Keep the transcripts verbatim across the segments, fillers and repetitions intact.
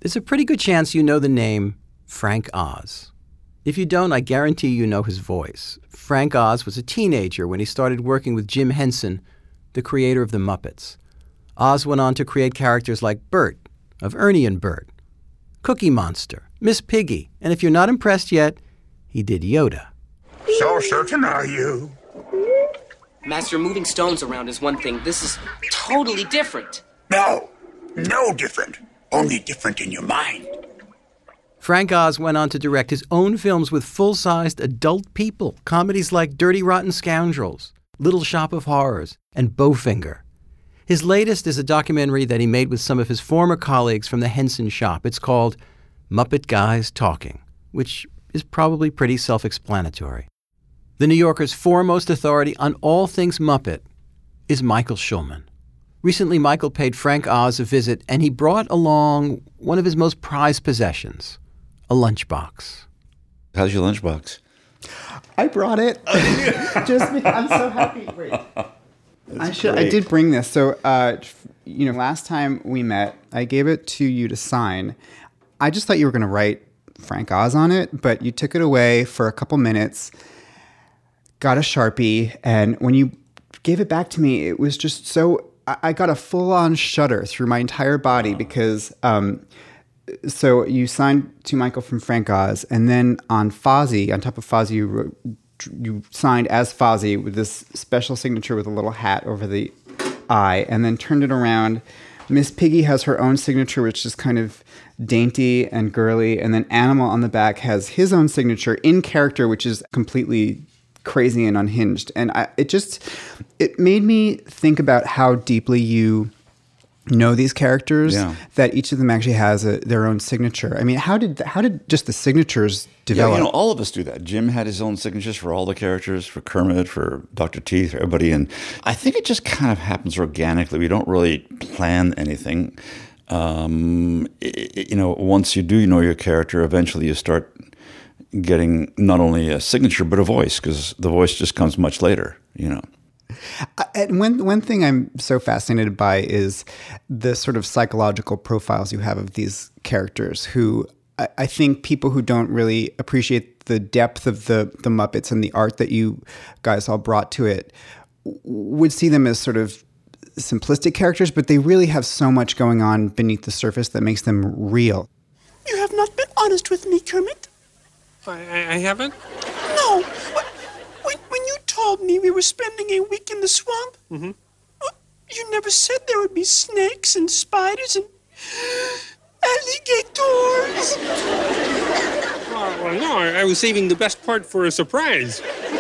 There's a pretty good chance you know the name Frank Oz. If you don't, I guarantee you know his voice. Frank Oz was a teenager when he started working with Jim Henson, the creator of the Muppets. Oz went on to create characters like Bert, of Ernie and Bert, Cookie Monster, Miss Piggy, and if you're not impressed yet, he did Yoda. So certain are you? Master, moving stones around is one thing. This is totally different. No, no different. Only different in your mind. Frank Oz went on to direct his own films with full-sized adult people, comedies like Dirty Rotten Scoundrels, Little Shop of Horrors, and Bowfinger. His latest is a documentary that he made with some of his former colleagues from the Henson shop. It's called Muppet Guys Talking, which is probably pretty self-explanatory. The New Yorker's foremost authority on all things Muppet is Michael Schulman. Recently, Michael paid Frank Oz a visit, and he brought along one of his most prized possessions, a lunchbox. How's your lunchbox? I brought it. Just because I'm so happy. Wait. I should. Great. I did bring this. So, uh, you know, last time we met, I gave it to you to sign. I just thought you were going to write Frank Oz on it, but you took it away for a couple minutes, got a Sharpie, and when you gave it back to me, it was just so... I, I got a full-on shudder through my entire body because... Um, so you signed to Michael from Frank Oz, and then on Fozzie, on top of Fozzie, you wrote, you signed as Fozzie with this special signature with a little hat over the eye, and then turned it around. Miss Piggy has her own signature, which is kind of dainty and girly, and then Animal on the back has his own signature in character, which is completely crazy and unhinged. And I, it just, it made me think about how deeply you know these characters, yeah. that each of them actually has a, their own signature. I mean, how did how did just the signatures develop? Yeah, you know, all of us do that. Jim had his own signatures for all the characters, for Kermit, for Doctor Teeth, for everybody. And I think it just kind of happens organically. We don't really plan anything. Um, it, you know, once you do know your character, eventually you start getting not only a signature, but a voice, because the voice just comes much later, you know. And one one thing I'm so fascinated by is the sort of psychological profiles you have of these characters who I, I think people who don't really appreciate the depth of the, the Muppets and the art that you guys all brought to it would see them as sort of simplistic characters, but they really have so much going on beneath the surface that makes them real. You have not been honest with me, Kermit. I, I haven't? No. When, when you told me we were spending a week in the swamp, mm-hmm. you never said there would be snakes and spiders and alligators. Oh, well, no, I, I was saving the best part for a surprise.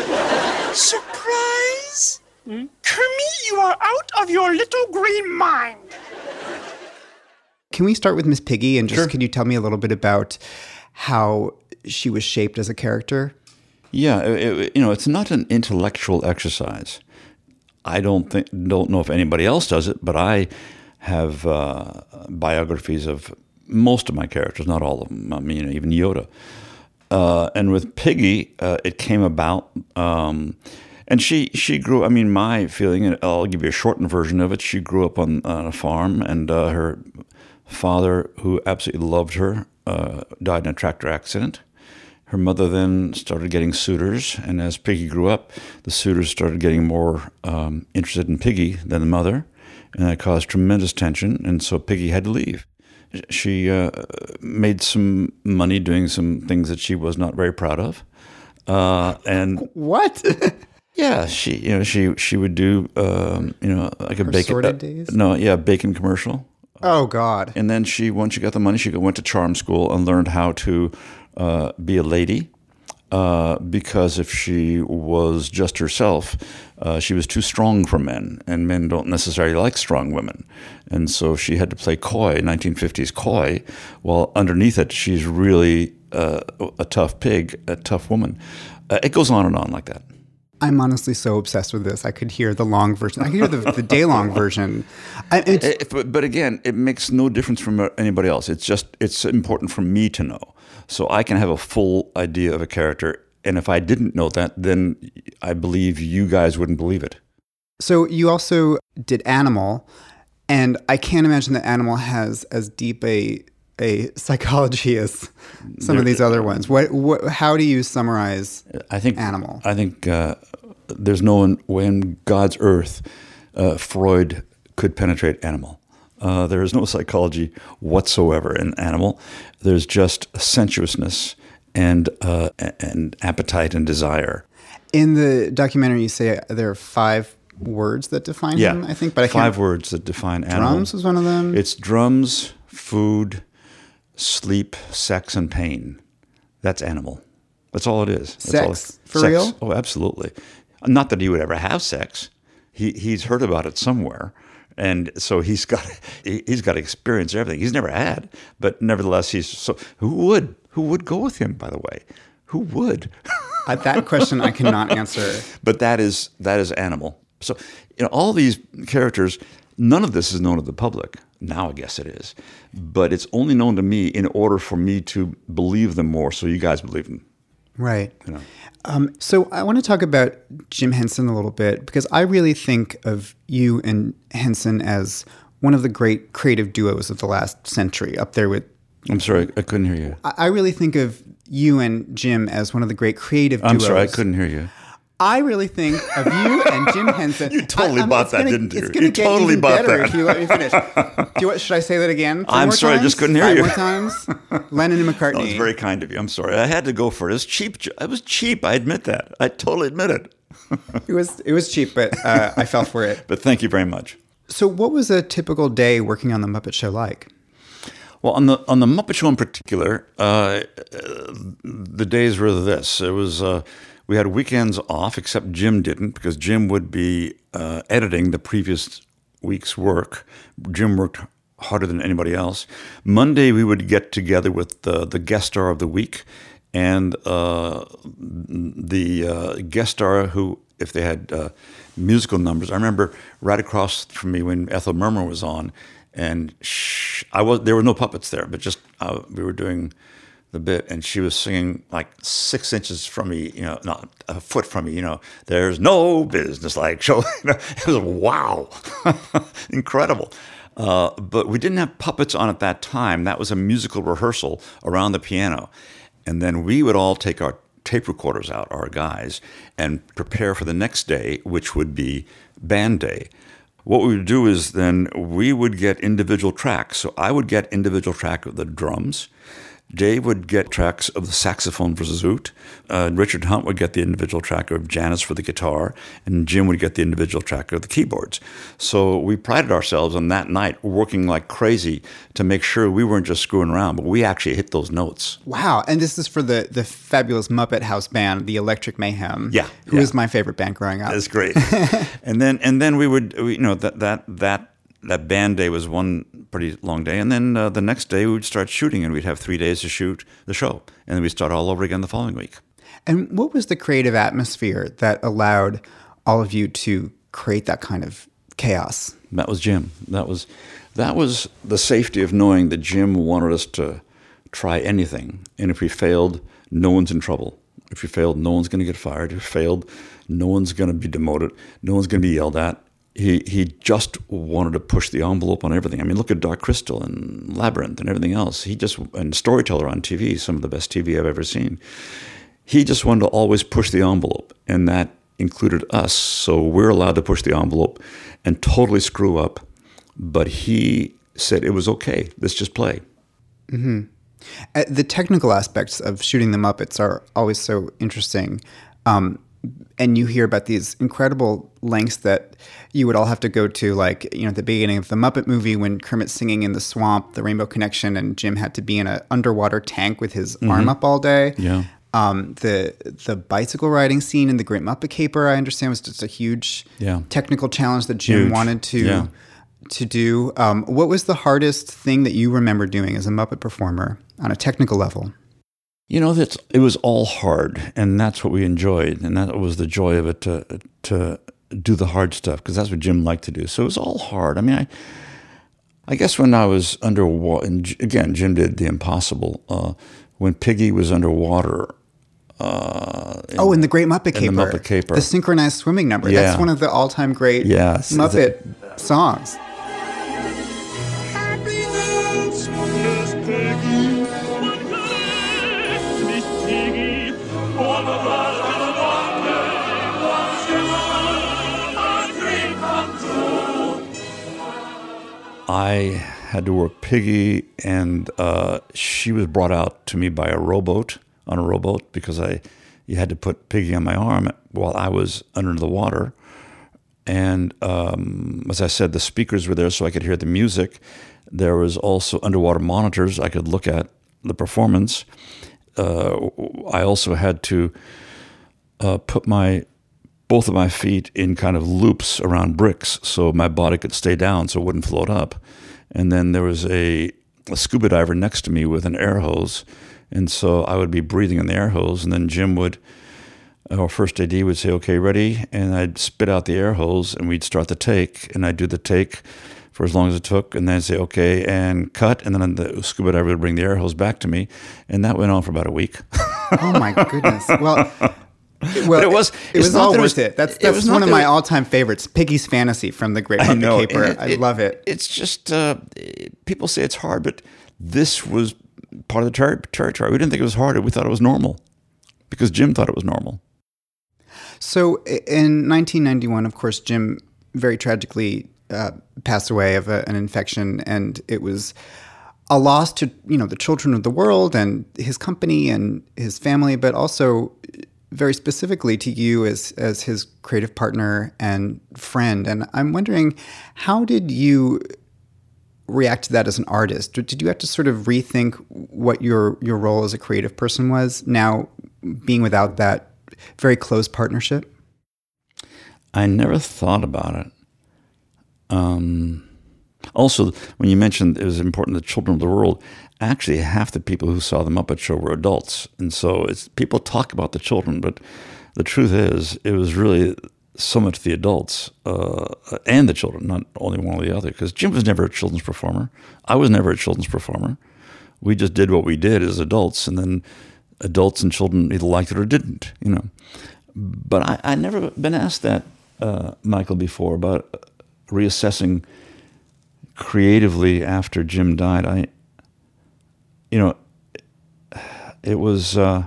Surprise? Hmm? Kermit, you are out of your little green mind. Can we start with Miss Piggy? And just Sure. Can you tell me a little bit about how she was shaped as a character? Yeah, it, it, you know, it's not an intellectual exercise. I don't think, don't know if anybody else does it, but I have uh, biographies of most of my characters, not all of them. I mean, you know, even Yoda. Uh, and with Piggy, uh, it came about, um, and she she grew. I mean, my feeling, and I'll give you a shortened version of it. She grew up on, on a farm, and uh, her father, who absolutely loved her, uh, died in a tractor accident. Her mother then started getting suitors, and as Piggy grew up, the suitors started getting more um, interested in Piggy than the mother, and that caused tremendous tension, and so Piggy had to leave. She uh, made some money doing some things that she was not very proud of, uh, and what? yeah, she you know she she would do um, you know like a Her bacon sordid uh, days? no yeah bacon commercial. Oh God! And then she once she got the money, she went to charm school and learned how to Uh, be a lady, uh, because if she was just herself, uh, she was too strong for men, and men don't necessarily like strong women. And so she had to play coy, nineteen fifties coy, while underneath it, she's really uh, a tough pig, a tough woman. Uh, it goes on and on like that. I'm honestly so obsessed with this. I could hear the long version. I could hear the, the day-long version. I, it's, it, but, but again, it makes no difference from anybody else. It's just, it's important for me to know. So I can have a full idea of a character. And if I didn't know that, then I believe you guys wouldn't believe it. So you also did Animal. And I can't imagine that Animal has as deep a a psychology as some of these other ones. What, what how do you summarize I think animal? I think uh, there's no way in God's earth uh, Freud could penetrate animal. Uh, there is no psychology whatsoever in animal. There's just sensuousness and uh, and appetite and desire. In the documentary, you say there are five words that define Yeah, him, I think, but I five can't... words that define animal. Drums was one of them? It's drums, food, sleep, sex, and pain. That's animal. That's all it is. That's Sex? all For sex. real? Oh, absolutely. Not that he would ever have sex. He he's heard about it somewhere, and so he's got he, he's got to experience everything. He's never had, but nevertheless, he's so. Who would who would go with him? By the way, who would? Uh, that question I cannot answer. But that is that is animal. So you know all these characters. None of this is known to the public. Now I guess it is, but it's only known to me in order for me to believe them more. So you guys believe them. Right. You know. Um, so I want to talk about Jim Henson a little bit, because I really think of you and Henson as one of the great creative duos of the last century, up there with... I'm sorry, I couldn't hear you. I, I really think of you and Jim as one of the great creative duos. I'm sorry, I couldn't hear you. I really think of you and Jim Henson. You totally I, I mean, bought that, gonna, didn't you? It's going to You get totally even bought better that. if you let me finish. Do you want, should I say that again? Four I'm more sorry, I times? just couldn't hear Five you. more times? Lennon and McCartney. That was very kind of you. I'm sorry. I had to go for it. It was cheap. It was cheap. I admit that. I totally admit it. It was it was cheap, but uh, I fell for it. But thank you very much. So what was a typical day working on The Muppet Show like? Well, on the on the Muppet Show in particular, uh, the days were this. It was uh, we had weekends off, except Jim didn't, because Jim would be uh, editing the previous week's work. Jim worked harder than anybody else. Monday we would get together with the, the guest star of the week, and uh, the uh, guest star who, if they had uh, musical numbers, I remember right across from me when Ethel Merman was on. And sh- I was there were no puppets there, but just uh, we were doing the bit, and she was singing like six inches from me, you know, not a foot from me. You know, there's no business like show. It was wow, incredible. Uh, but we didn't have puppets on at that time. That was a musical rehearsal around the piano, and then we would all take our tape recorders out, our guys, and prepare for the next day, which would be band day. What we would do is then we would get individual tracks. So I would get individual track of the drums. Dave would get tracks of the saxophone for Zoot. Uh, Richard Hunt would get the individual track of Janice for the guitar. And Jim would get the individual track of the keyboards. So we prided ourselves on that night working like crazy to make sure we weren't just screwing around, but we actually hit those notes. Wow. And this is for the, the fabulous Muppet House band, the Electric Mayhem. Yeah. Who yeah. was my favorite band growing up. That's great. and then and then we would, we, you know, that that that that band day was one pretty long day. And then uh, the next day we would start shooting, and we'd have three days to shoot the show. And then we'd start all over again the following week. And what was the creative atmosphere that allowed all of you to create that kind of chaos? That was Jim. That was that was the safety of knowing that Jim wanted us to try anything. And if we failed, no one's in trouble. If you failed, no one's going to get fired. If you failed, no one's going to be demoted. No one's going to be yelled at. He he just wanted to push the envelope on everything. I mean, look at Dark Crystal and Labyrinth and everything else. He just, and Storyteller on T V, some of the best T V I've ever seen. He just wanted to always push the envelope, and that included us. So we're allowed to push the envelope and totally screw up. But he said it was okay. Let's just play. Mm-hmm. Uh, the technical aspects of shooting the Muppets are always so interesting. Um, and you hear about these incredible lengths that you would all have to go to, like, you know, at the beginning of the Muppet movie when Kermit's singing in the swamp, the Rainbow Connection, and Jim had to be in an underwater tank with his mm-hmm. arm up all day. Yeah. Um, the the bicycle riding scene in The Great Muppet Caper, I understand, was just a huge yeah. technical challenge that Jim huge. wanted to yeah. to do. Um, what was the hardest thing that you remember doing as a Muppet performer on a technical level? You know, that's, it was all hard, and that's what we enjoyed, and that was the joy of it, to to do the hard stuff, because that's what Jim liked to do. So it was all hard. I mean, I I guess when I was underwater, and again, Jim did the impossible. Uh, when Piggy was underwater. Uh, in, oh, in The Great Muppet Caper. In the Muppet Caper. The synchronized swimming number. Yeah. That's one of the all-time great yes. Muppet the, songs. Happy I had to work Piggy, and uh, she was brought out to me by a rowboat, on a rowboat, because I, you had to put Piggy on my arm while I was under the water. And um, as I said, the speakers were there so I could hear the music. There was also underwater monitors. I could look at the performance. Uh, I also had to uh, put my both of my feet in kind of loops around bricks so my body could stay down so it wouldn't float up. And then there was a, a scuba diver next to me with an air hose. And so I would be breathing in the air hose, and then Jim would, our first A D would say, okay, ready? And I'd spit out the air hose, and we'd start the take, and I'd do the take for as long as it took, and then I'd say, okay, and cut, and then the scuba diver would bring the air hose back to me, and that went on for about a week. Oh my goodness. Well, well, it was it was all worth was, it. That's it that's was one of there, my all-time favorites, Piggy's Fantasy from The Great Muppet know, Caper. it, I it, love it. It's just uh, people say it's hard, but this was part of the ter- territory. We didn't think it was hard. We thought it was normal because Jim thought it was normal. So in nineteen ninety-one, of course, Jim very tragically uh, passed away of a, an infection, and it was a loss to, you know, the children of the world and his company and his family, but also very specifically to you as as his creative partner and friend. And I'm wondering, how did you react to that as an artist? Did you have to sort of rethink what your your role as a creative person was now, being without that very close partnership? I never thought about it. Um, also, when you mentioned it was important the children of the world, actually half the people who saw the Muppet Show were adults. And so it's people talk about the children, but the truth is it was really so much the adults uh, and the children, not only one or the other, because Jim was never a children's performer. I was never a children's performer. We just did what we did as adults, and then adults and children either liked it or didn't, you know. But I, I never been asked that, uh, Michael, before about reassessing creatively after Jim died. I, you know, it was, uh,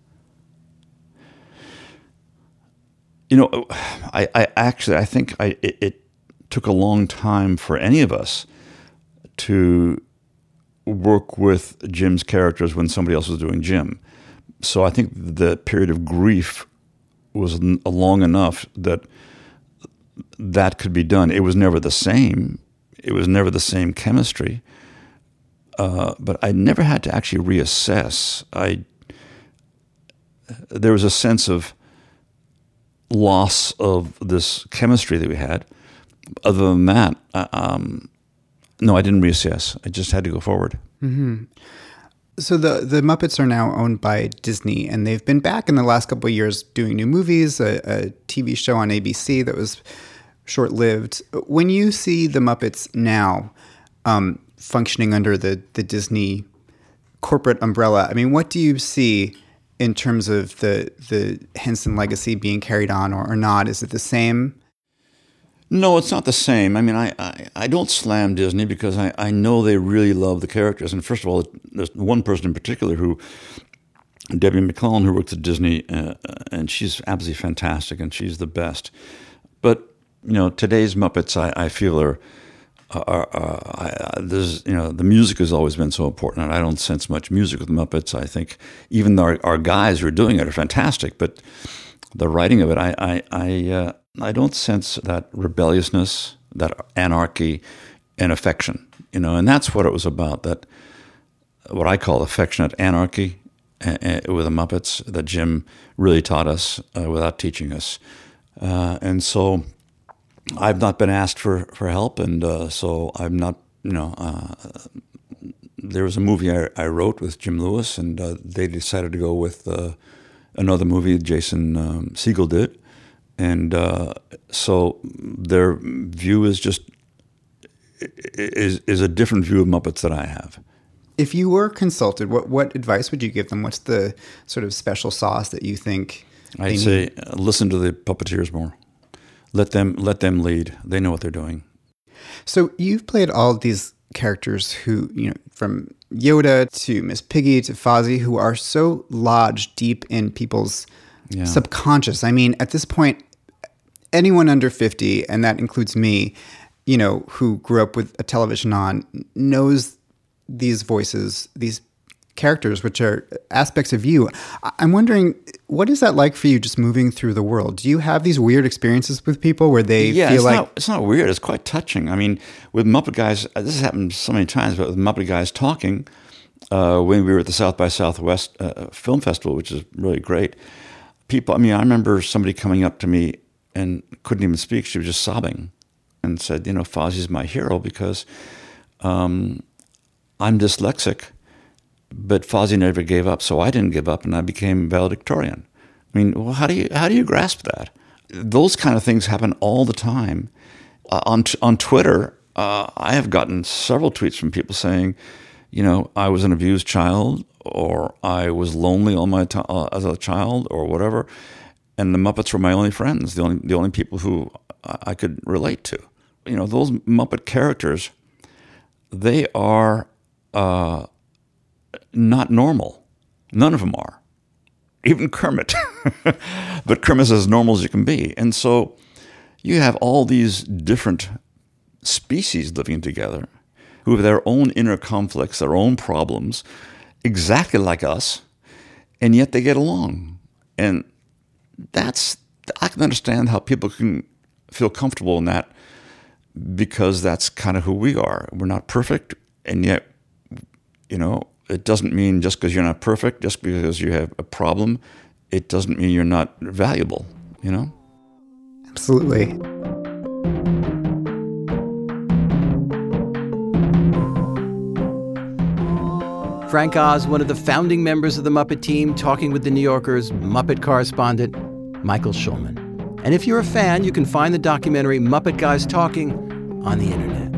you know, I, I actually, I think I, it, it took a long time for any of us to work with Jim's characters when somebody else was doing Jim. So I think the period of grief was long enough that that could be done. It was never the same. It was never the same chemistry. Uh, but I never had to actually reassess. I there was a sense of loss of this chemistry that we had. Other than that, uh, um, no, I didn't reassess. I just had to go forward. Mm-hmm. So the the Muppets are now owned by Disney, and they've been back in the last couple of years doing new movies, a, a T V show on A B C that was short-lived. When you see the Muppets now um, functioning under the, the Disney corporate umbrella, I mean, what do you see in terms of the the Henson legacy being carried on or, or not? Is it the same? No, it's not the same. I mean, I, I, I don't slam Disney because I, I know they really love the characters. And first of all, there's one person in particular who, Debbie McClellan, who works at Disney, uh, and she's absolutely fantastic, and she's the best. But, you know, today's Muppets, I, I feel are, are, are I, there's, you know, the music has always been so important, and I don't sense much music with the Muppets. I think even our, our guys who are doing it are fantastic, but the writing of it, I, I, I uh, I don't sense that rebelliousness, that anarchy, and affection, you know, and that's what it was about, that what I call affectionate anarchy uh, uh, with the Muppets that Jim really taught us uh, without teaching us. Uh, and so I've not been asked for, for help, and uh, so I'm not, you know, uh, there was a movie I, I wrote with Jim Lewis, and uh, they decided to go with uh, another movie Jason um, Segel did. And uh, so their view is just is is a different view of Muppets that I have. If you were consulted, what what advice would you give them? What's the sort of special sauce that you think? I'd say uh, listen to the puppeteers more. Let them let them lead. They know what they're doing. So you've played all of these characters who, you know, from Yoda to Miss Piggy to Fozzie, who are so lodged deep in people's yeah. subconscious. I mean, at this point, anyone under fifty, and that includes me, you know, who grew up with a television on, knows these voices, these characters, which are aspects of you. I'm wondering, what is that like for you just moving through the world? Do you have these weird experiences with people where they yeah, feel it's like... Not, it's not weird. It's quite touching. I mean, with Muppet Guys, this has happened so many times, but with Muppet Guys Talking, uh, when we were at the South by Southwest uh, Film Festival, which is really great, people, I mean, I remember somebody coming up to me and couldn't even speak. She was just sobbing and said, you know, Fozzie's my hero because um, I'm dyslexic, but Fozzie never gave up, so I didn't give up, and I became valedictorian. I mean, well, how do you how do you grasp that? Those kind of things happen all the time. Uh, on on Twitter, uh, I have gotten several tweets from people saying, you know, I was an abused child, or I was lonely all my time uh, as a child, or whatever, and the Muppets were my only friends, the only the only people who I could relate to. You know, those Muppet characters, they are. Uh, Not normal. None of them are. Even Kermit. But Kermit's as normal as you can be. And so you have all these different species living together who have their own inner conflicts, their own problems, exactly like us, and yet they get along. And that's, I can understand how people can feel comfortable in that because that's kind of who we are. We're not perfect, and yet, you know, it doesn't mean just because you're not perfect, just because you have a problem, it doesn't mean you're not valuable, you know? Absolutely. Frank Oz, one of the founding members of the Muppet team, talking with the New Yorker's Muppet correspondent, Michael Schulman. And if you're a fan, you can find the documentary Muppet Guys Talking on the internet.